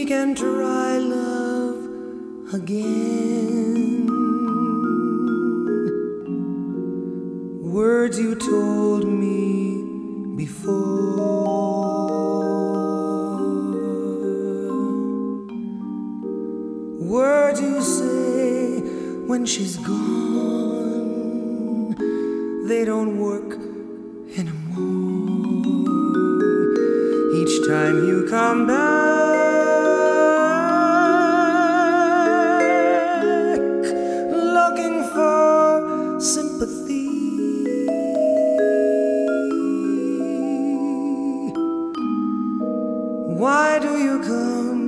we can try love again. Words you told me before, words you say when she's gone, they don't work anymore. Each time you come back, looking for sympathy, why do you come